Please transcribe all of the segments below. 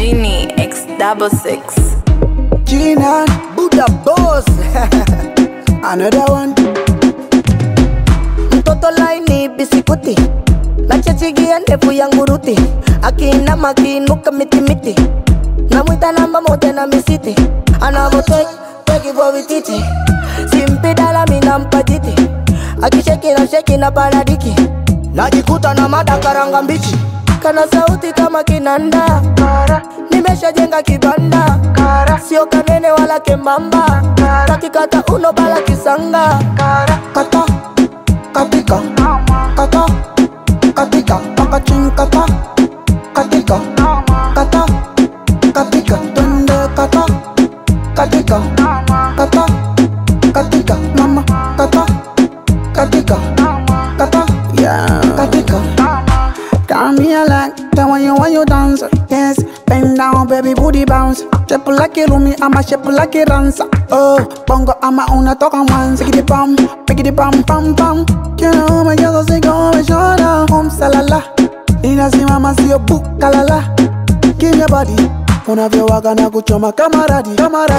Genie X66. Gina, Buddha boss. Another one. Mtoto laini bisikuti, nachechigia ndefu yangu ruti, akiinama akiinuka mitimiti, namwita namba moja na misiti, anavoteki kwa vititi, simpidala minampa jiti, akisheki na paradiki, najikuta na mada karanga mbichi, kana sauti kama kinanda, nimeshajenga kibanda, sio kanene wala kembamba, kakikata uno bala kisanga, kata katika, kata katika, pakaching kata katika, kata katika, twende kata katika, kata katika, mama kata katika, kata katika. Got me, I like that when you dance. Yes, bend down, baby, booty bounce. Shape like a roomy, I'm a shape like a dancer. Oh, bongo, I'm a unatoka one. Pick it pam, pam, pam. You know my girl, say go and show down. Home salala, inasimama sio bukalala. Give me your body, unavyowaga na kuchoma kamaradi.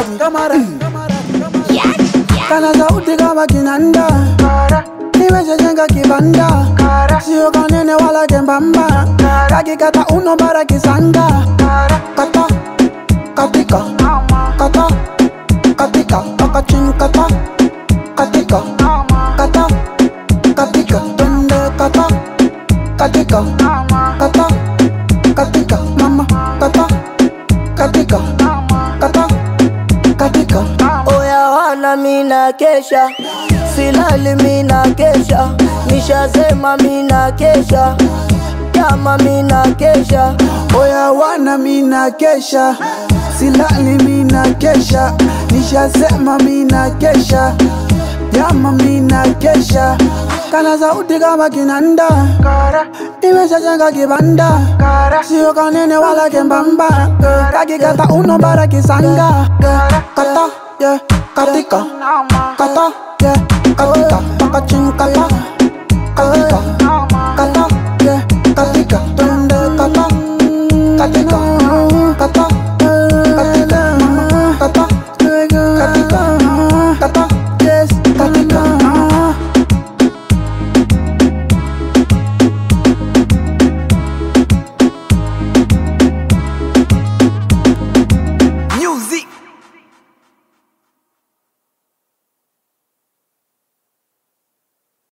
Kana sauti kama kinanda, nimeshajenga kibanda, sio kanene wala kembamba, kakikata uno bara kisanga, kata katika, kata katika, pakaching kata katika, kata katika, twende kata katika, kata katika, mama kata katika, kata katika. Oya wana mina kesha, silali mina kesha, nishasema mina kesha, kama mina kesha. Oya wana mina kesha, silali mina kesha, nishasema mina kesha, jama mina kesha. Kana sauti kama kinanda, nimeshajenga kibanda, sio kanene wala kembamba, kakikata uno bara kisanga, kata yeah, katika, kata yeah,